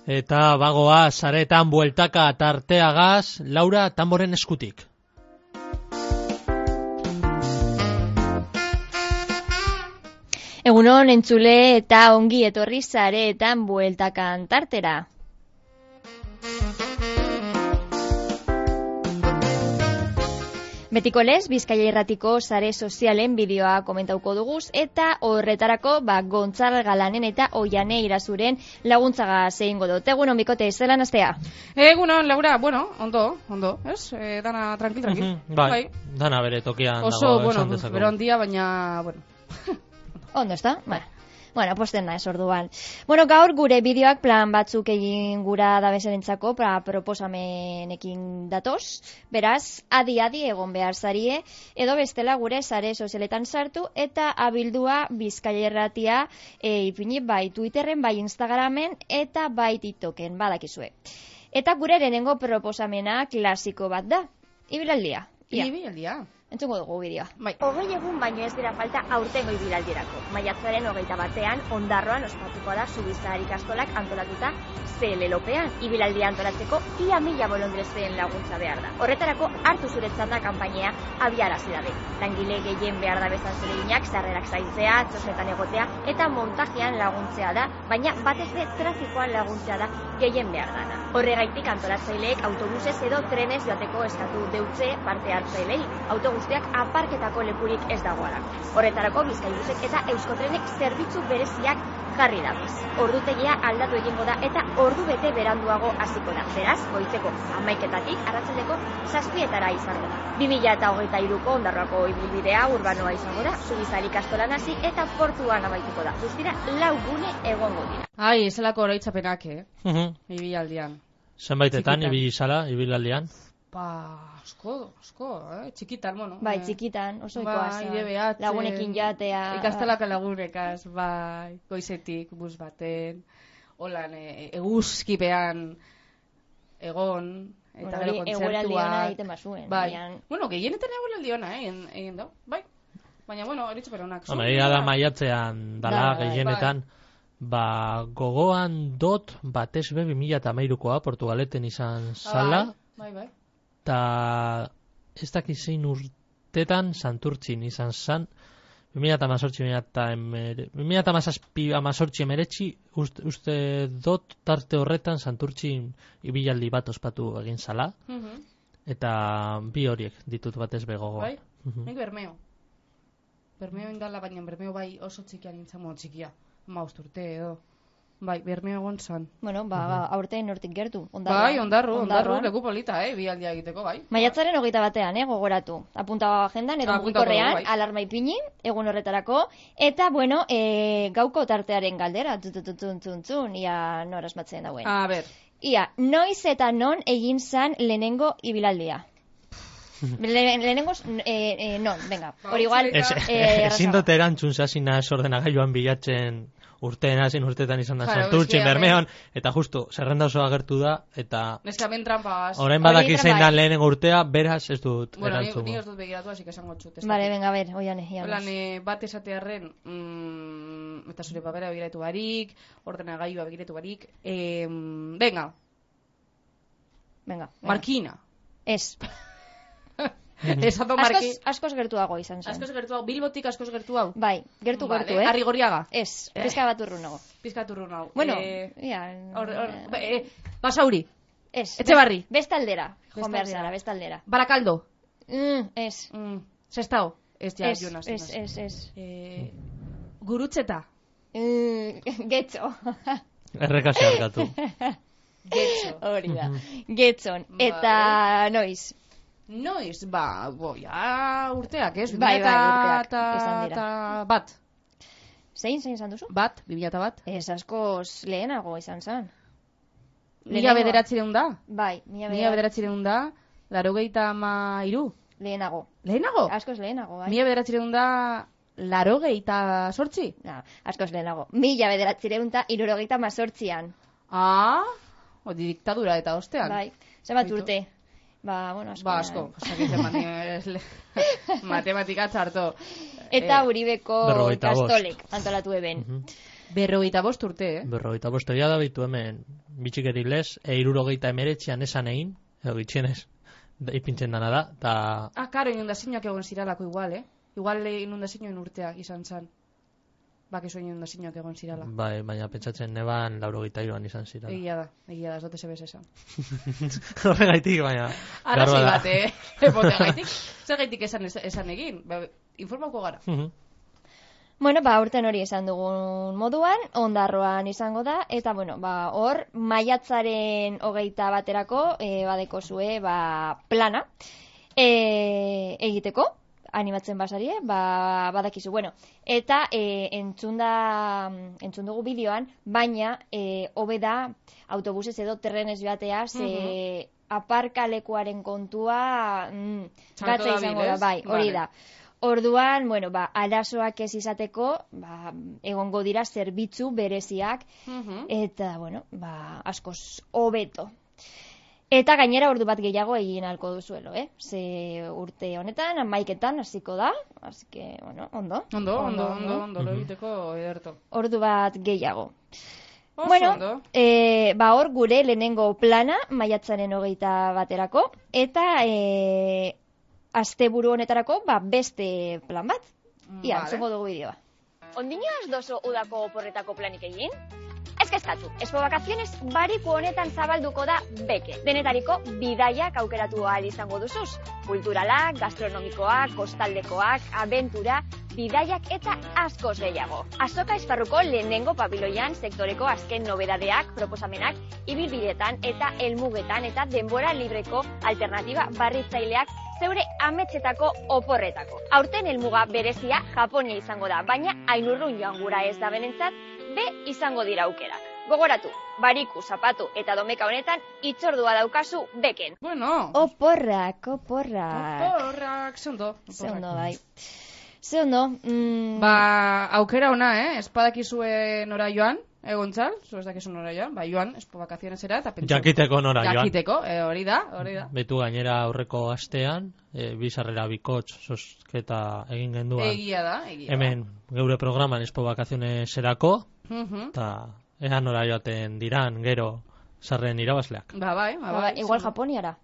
Eta bagoa saretan bueltaka tarteagaz, Laura Tamboren eskutik. Egunon entzule eta ongi etorri saretan bueltakan tartera. Betiko lez, Bizkaia Irratiko sare sozialen bideoa komentauko duguz, eta horretarako Gontzal Galanen eta Oiane Irazuren laguntzaga zeingo dut. Egunon, bikote, zelan astea? Egunon, Laura, bueno, ondo, ez? Dana tranquil. Bai, dana bere tokian oso, dago, esan dezakegu. bero handia, baina, bueno. Ondo, ezta? Bueno, posten naiz orduan. Bueno, gaur gure bideoak plan batzuk egin gura dabeserentzako proposamenekin datoz. Beraz, adi egon behar zarie, edo bestela gure sare sozialetan sartu eta abildua Bizkaia Irratia ipini bai Twitterren, bai Instagramen eta bai TikToken, badakizue. Eta gure lehenengo proposamena klasiko bat da. Ibilaldia. Ibilaldia. Entzungo dugu bideoa. Bai. 20 egun baino ez dira falta aurtengo ibilaldirako. Maiatzaren 21 Ondarroan ospatuko da Zubizar ikastolak antolatuta Zelelopean. Ibilaldia antolatzeko 1000 bolondrezen laguntza behar da. Horretarako hartu zure txanda kanpainea abiarazi dabe. Langile gehien behar da bezan zereginak, sarrerak zaintzea, txosnetan egotea eta montajean laguntzea da, baina batez ere trafikoan laguntzea da gehien behar dana. Horregaitik antolatzaileek autobusez edo trenez joateko eskatu deutze parte hartzaileei. Autobusteak aparketako lekurik ez dagoelako. Horretarako Bizkaibusek eta Euskotrenek zerbitzu bereziak jarri dabez. Ordutegia aldatu egingo da eta ordu bete beranduago hasiko da. Beraz, goizeko 11:00 arratsaldeko 7:00 izango da. 2023ko Ondarroako ibilbidea urbanoa izango da. Zubizar ikastolan hasi eta portuan amaituko da. Guztira 4 gune egongo dira. Ai, ezelako oroitzapenak, ibilaldian. Zenbaitetan ibili zala ibilaldian? Asko, txikitan, bueno. Bai, txikitan, oso ikoaz. Lagunekin jatea. Ikastelako lagunekaz, bai, goizetik, bus baten, holan, eguzkipean egon, eta gero kontzertua. Eguraldi ona egiten bazuen. Bai, bueno, gehienetan eguraldi ona, egin da, bai. Baina, bueno, eritxaperonak. Egia da maiatzean dala gehienetan, gogoan dot batez be 2013koa Portugaleten izan zala. Bai. Eta ez dakiz zein urtetan Santurtzin izan zan 2018 emeretzi uste dot tarte horretan Santurtzin ibilaldi bat ospatu egin zala. Eta bi horiek ditut batez begogo. Bai? Nik Bermeo indala, baina Bermeo bai oso txikian nintzamo txikia. 15 urte edo. Bai, Bermeo egon zan. Bueno, aurten hortik gertu. Bai, ondarru, leku polita, bialdia egiteko, bai. Maiatzaren 21 gogoratu. Apuntago agendan, edo mugikorrean, alarma ipini, egun horretarako. Eta, bueno, gauko tartearen galdera, ia nor asmatzen dauen. A ber. Ia, noiz eta non egin zan lehenengo ibilaldia? Lehenengoz, non, venga. Hori igual, ezin dut erantzun zazina ordenagailuan bilatzen urteetan izan da Santurtzin, Bermeon, eta justu, zerrenda oso agertu da, eta neskamen trampas. Orain badaki zein da lehenengo urtea, beraz ez dut erantzun. Bueno, ni ez dut begiratu, asik esango txut. Vale, venga, ber, oiane. Bat esatearren, eta zure papera begiratu barik, ordenagailua begiratu barik, venga. Markina. Ez. Askoz gertuago izan zen. Bilbotik askoz gertuago. Bai, gertu, Arrigoriaga. Ez, pizka bat urrunago. Bueno, Basauri. Ez. Etxebarri. Bestaldera. Joan behar zara, bestaldera. Barakaldo. Ez. Sestao. Ez. Gurutzeta. Getxo. Errekasi harkatu. Getxo. Hori da. Getxon. Eta noiz. Noiz, urteak, ez? Bai, urteak, eta bat. Zein izan duzu? Bat, 2001. Ez askoz lehenago izan zen. 1900 da? Bai, 1900 da, 93. Lehenago? Askoz lehenago, bai. 1900 da, 98? Askoz lehenago. 1978an. Diktadura eta ostean. Bai, zenbat urte. Asko. Matematika txarto. Eta Uribeko ikastolek antolatu eben. 55 urte, 55 egia da bitu hemen bitxikeri lez, 69an esan egin, edo gitxienez, ipintzen dana da, eta... karo, inundazioak egon ziralako igual, Igual inundazioen urteak izan zan. Bakizu inundazioak egon zirala. Bai, baina pentsatzen neban 83an izan zirala. Egia da, ez dute zebez esan. Horregaitik, baina... Arrazoi bat, epoteagaitik. Zer gaitik esan egin, informauko gara. Bueno, aurten hori esan dugun moduan, Ondarroan izango da, eta bueno, hor, maiatzaren 21erako badeko zue plana egiteko, animatzen basarie, badakizu, bueno, eta entzun dugu bideoan, baina hobe da autobusez edo trenez joatea, ze aparkalekuaren kontua gatza izango da, bai, hori da. Orduan, bueno, arazoak ez izateko, egongo dira zerbitzu bereziak, eta, bueno, askoz hobeto. Eta gainera ordu bat gehiago egin ahalko duzuelo, Ze urte honetan, 11etan hasiko da, así que, bueno, ondo. Ondo, lo egiteko ederto. Ordu bat gehiago. Oso Bueno, ondo. hor gure lehenengo plana, maiatzaren 21erako, eta asteburu honetarako, beste plan bat. Ia, entzungo dugu bideoa. Ondino ez dozu udako oporretako planik egin? Ez kezkatu, Expo Vacaciones bariku honetan zabalduko da beke. Denetariko bidaiak aukeratu ahal izango duzuz. Kulturalak, gastronomikoak, kostaldekoak, abentura, bidaiak eta askoz gehiago. Azoka esparruko lehenengo pabiloian sektoreko azken nobedadeak, proposamenak, ibilbidetan eta helmugetan eta denbora libreko alternatiba barritzaileak zeure ametsetako oporretako. Aurten helmuga berezia Japonia izango da, baina Ainurrun joan gura ez da benentzat, izango dira aukerak. Gogoratu, bariku, zapatu eta domeka honetan itzordua daukazu beken. Bueno. Oporrak. Zondo, bai. Zondo. Aukera ona, espadakizue nora joan, egontzal, zu ez dakizu nora joan, joan, Expo Vacacionesera, eta pentsa... Jakiteko nora joan. Jakiteko, hori da. Betu gainera aurreko astean, bizarrera bikotx zozketa egin gendua. Egia da. Hemen, geure programan Expo Vacacioneserako, eta ean nora joaten diran, gero, sarren irabazleak. Bai. Igual Japoniara.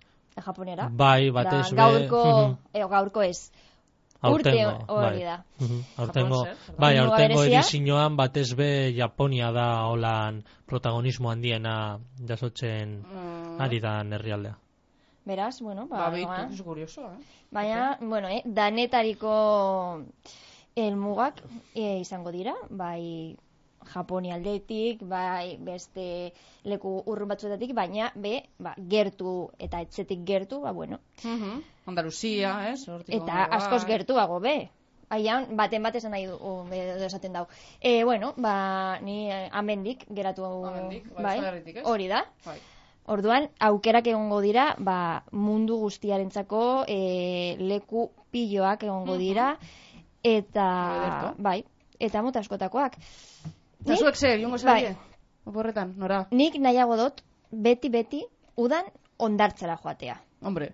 Bai, batez be... Gaurko ez. Aurtengo, hori da. Aurtengo edizioan batez be Japonia da holan protagonismo handiena jasotzen ari da herrialdea. Beraz, bueno, es curioso, Baina, bueno, danetariko helmugak izango dira, bai Japonia aldetik, bai beste leku urrun batzuetatik, baina gertu eta etxetik gertu, bueno. Andaluzia, eta askoz gertuago, Aian, baten bat esan nahi du, esaten dau. Bueno, ni amendik geratu hori da. Orduan, aukerak egongo dira, mundu guztiarentzako leku piloak egongo dira, eta, eta mota askotakoak. Eta zuek zer, jongo zarie? Oporretan, nora? Nik nahiago dut, beti, udan ondartzara joatea. Hombre.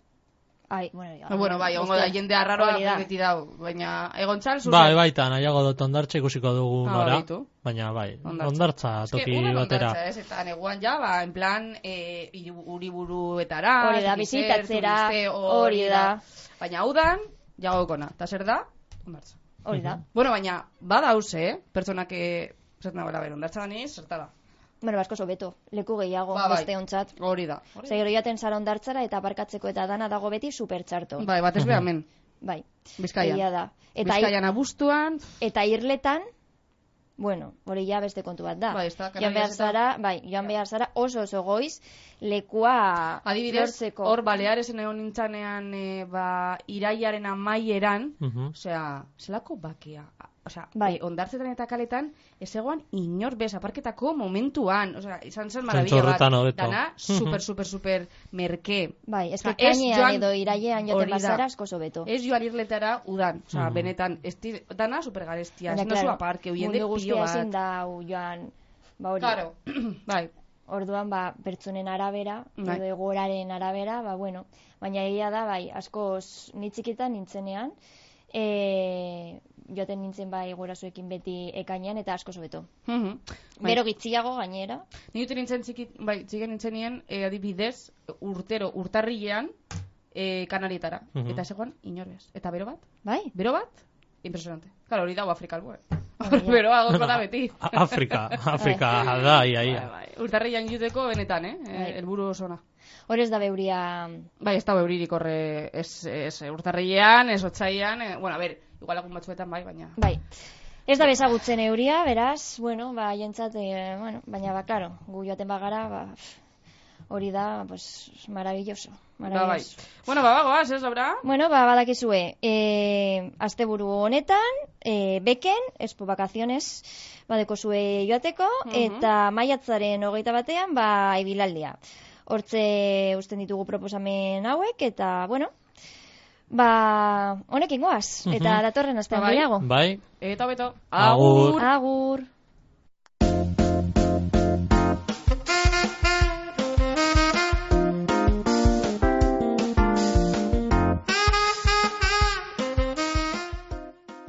Bueno, ongo da, jende arraroa beti dau, baina egontzal zuzen? Baita, nahiago dut ondartza ikusiko dugu nora, baina ondartza toki batera. Eta neguan en plan, uriburuetara, hori da, bizitatzera, hori da. Baina udan, jagokona, eta zer da? Ondartza. Hori da. Bueno, baina, badauze, pertsonak zertan abela ondartza daniz, zertara. Bueno, asko sobeto, leku gehiago beste ontzat. Hori da. Gero jaten zara ondartzara eta aparkatzeko eta dana dago beti supertxarto. Batez behamen. Bizkaian. Bizkaian abuztuan. Eta irletan, bueno, hori ja beste kontu bat da. Joan behar zara oso goiz lekua adibidez, hor Balearesen egon nintzanean iraiaren amaieran, osea, zelako bakea. Osea, ondartzetan eta kaletan, ez egoan inor bez, aparketako momentuan, osea, izan zen maravilla bat, dana super merke. Ezkekainean edo irailean joten bazara asko sobeto. Ez joan irletara udan, osea, benetan, dana supergarestia, ez nozu aparke, huiende pilo bat. Mundu guztia ezin da joan, hori. Claro, bai. Orduan, pertsonen arabera, edo egoraren arabera, baina egia da, askoz nitzikitan nintzenean, joaten nintzen bai gurasoekin beti ekainean eta asko sobeto. Gero gitziago gainera. Ni dute nintzen txiken nintzenien, adibidez, urtarrilean Kanarietara. Eta zegoan inorbez. Eta bero bat? Bai? Bero bat? Impresionante. Claro, hori dago Afrika albue. Bero agoko da beti. Afrika da, ia. Urtarrilean juteko benetan, helburu osona. Hor ez da beuria... Bai, ez da beuririk horre, ez urtarrilean, ez otsailean, bueno, a ber, igual lagun batzuetan bai, baina... Bai, ez da bezagutzen euria, beraz, bueno, jentzat, bueno, baina, claro, gu joaten bagara, hori da, pues, maravilloso. Bai. Bueno, bagoaz, ez, Laura? Bueno, badakizue, asteburu honetan, beken, Expo Vacaciones, badeko zue joateko, eta maiatzaren 21 ibilaldia. Hortze usten ditugu proposamen hauek, eta, bueno, honekin goaz, eta datorren astean gehiago. Bai. Eta beto. Agur. Agur.